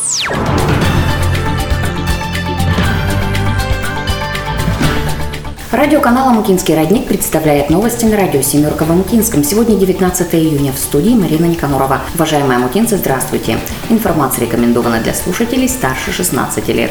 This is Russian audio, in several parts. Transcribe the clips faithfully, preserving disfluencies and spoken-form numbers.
Радиоканал «Амутинский родник» представляет новости на радио «Семерка» в Амутинском. Сегодня девятнадцатое июня. В студии Марина Никанорова. Уважаемые амутинцы, здравствуйте. Информация рекомендована для слушателей старше шестнадцати лет.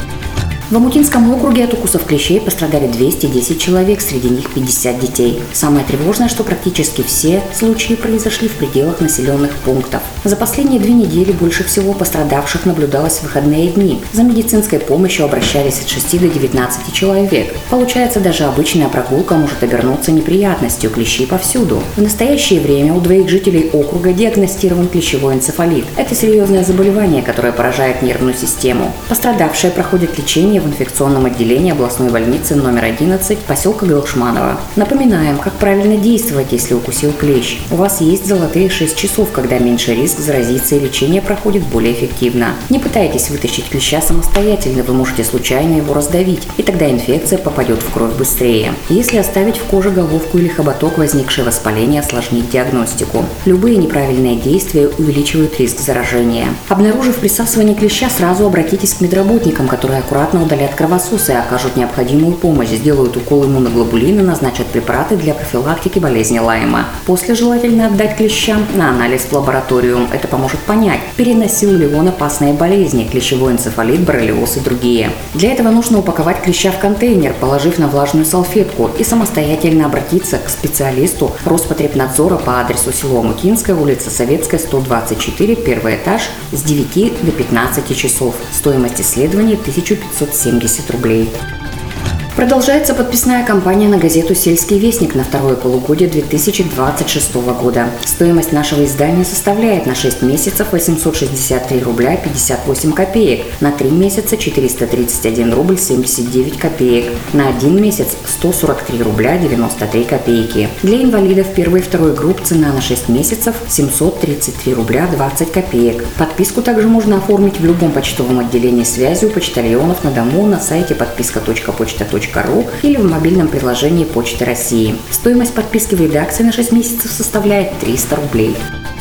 В Амутинском округе от укусов клещей пострадали двести десять человек, среди них пятьдесят детей. Самое тревожное, что практически все случаи произошли в пределах населенных пунктов. За последние две недели больше всего пострадавших наблюдалось в выходные дни. За медицинской помощью обращались от шести до девятнадцати человек. Получается, даже обычная прогулка может обернуться неприятностью, клещи повсюду. В настоящее время у двоих жителей округа диагностирован клещевой энцефалит. Это серьезное заболевание, которое поражает нервную систему. Пострадавшие проходят лечение в инфекционном отделении областной больницы номер одиннадцать поселка Галшманово. Напоминаем, как правильно действовать, если укусил клещ. У вас есть золотые шесть часов, когда меньше риск заразиться, и лечение проходит более эффективно. Не пытайтесь вытащить клеща самостоятельно, вы можете случайно его раздавить, и тогда инфекция попадет в кровь быстрее. Если оставить в коже головку или хоботок, возникшее воспаление осложнит диагностику. Любые неправильные действия увеличивают риск заражения. Обнаружив присасывание клеща, сразу обратитесь к медработникам, которые аккуратно удалят кровососы и окажут необходимую помощь, сделают укол иммуноглобулина, назначат препараты для профилактики болезни Лайма. После желательно отдать клеща на анализ в лабораторию. Это поможет понять, переносил ли он опасные болезни, клещевой энцефалит, боррелиоз и другие. Для этого нужно упаковать клеща в контейнер, положив на влажную салфетку, и самостоятельно обратиться к специалисту Роспотребнадзора по адресу село Амутинское, улица Советская, сто двадцать четыре, первый этаж, с девяти до пятнадцати часов. Стоимость исследования тысяча пятьсот семьдесят рублей. Продолжается подписная кампания на газету «Сельский вестник» на второе полугодие две тысячи двадцать шестого года. Стоимость нашего издания составляет на шесть месяцев восемьсот шестьдесят три рубля пятьдесят восемь копеек, на три месяца четыреста тридцать один рубль семьдесят девять копеек, на один месяц сто сорок три рубля девяносто три копейки. Для инвалидов первой и второй групп цена на шесть месяцев семьсот тридцать три рубля двадцать копеек. Подписку также можно оформить в любом почтовом отделении связи у почтальонов на дому, на сайте подписка точка почта точка ру или в мобильном приложении Почты России. Стоимость подписки в редакции на шесть месяцев составляет триста рублей.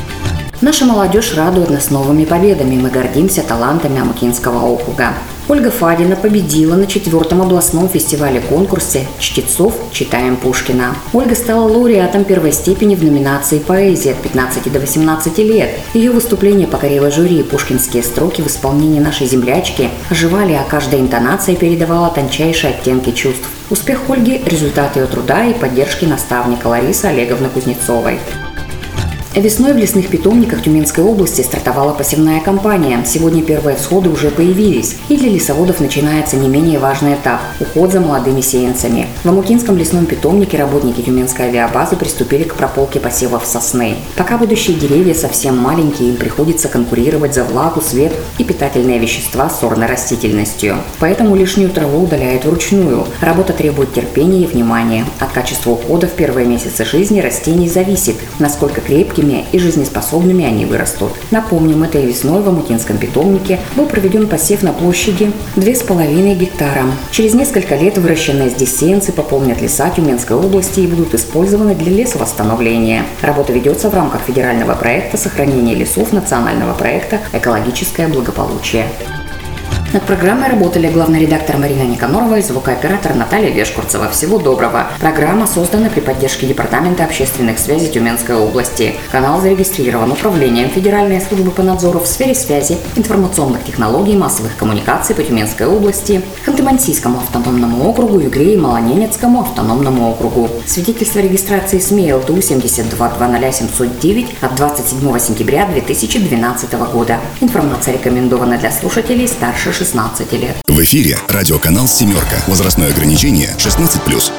Наша молодежь радует нас новыми победами. Мы гордимся талантами Амутинского округа. Ольга Фадина победила на четвертом областном фестивале-конкурсе «Чтецов. Читаем Пушкина». Ольга стала лауреатом первой степени в номинации «Поэзия» от пятнадцати до восемнадцати лет. Ее выступление покорило жюри. Пушкинские строки в исполнении нашей землячки оживали, а каждая интонация передавала тончайшие оттенки чувств. Успех Ольги – результат ее труда и поддержки наставника Ларисы Олеговны Кузнецовой. Весной в лесных питомниках Тюменской области стартовала посевная кампания. Сегодня первые всходы уже появились. И для лесоводов начинается не менее важный этап – уход за молодыми сеянцами. В Амутинском лесном питомнике работники Тюменской авиабазы приступили к прополке посевов сосны. Пока будущие деревья совсем маленькие, им приходится конкурировать за влагу, свет и питательные вещества с сорной растительностью. Поэтому лишнюю траву удаляют вручную. Работа требует терпения и внимания. От качества ухода в первые месяцы жизни растений зависит, насколько крепкими и жизнеспособными они вырастут. Напомним, этой весной в Амутинском питомнике был проведен посев на площади две с половиной гектара. Через несколько лет выращенные здесь сеянцы пополнят леса Тюменской области и будут использованы для лесовосстановления. Работа ведется в рамках федерального проекта сохранения лесов, национального проекта «Экологическое благополучие». Над программой работали главный редактор Марина Никанорова и звукооператор Наталья Вешкурцева. Всего доброго. Программа создана при поддержке Департамента общественных связей Тюменской области. Канал зарегистрирован Управлением Федеральной службы по надзору в сфере связи, информационных технологий и массовых коммуникаций по Тюменской области, Ханты-Мансийскому автономному округу, Югре и Малоненецкому автономному округу. Свидетельство регистрации СМИ ЛТУ семьдесят два двадцать семьсот девять от двадцать седьмого сентября две тысячи двенадцатого года. Информация рекомендована для слушателей старше шестнадцати лет. В эфире радиоканал «Семерка». Возрастное ограничение шестнадцать плюс.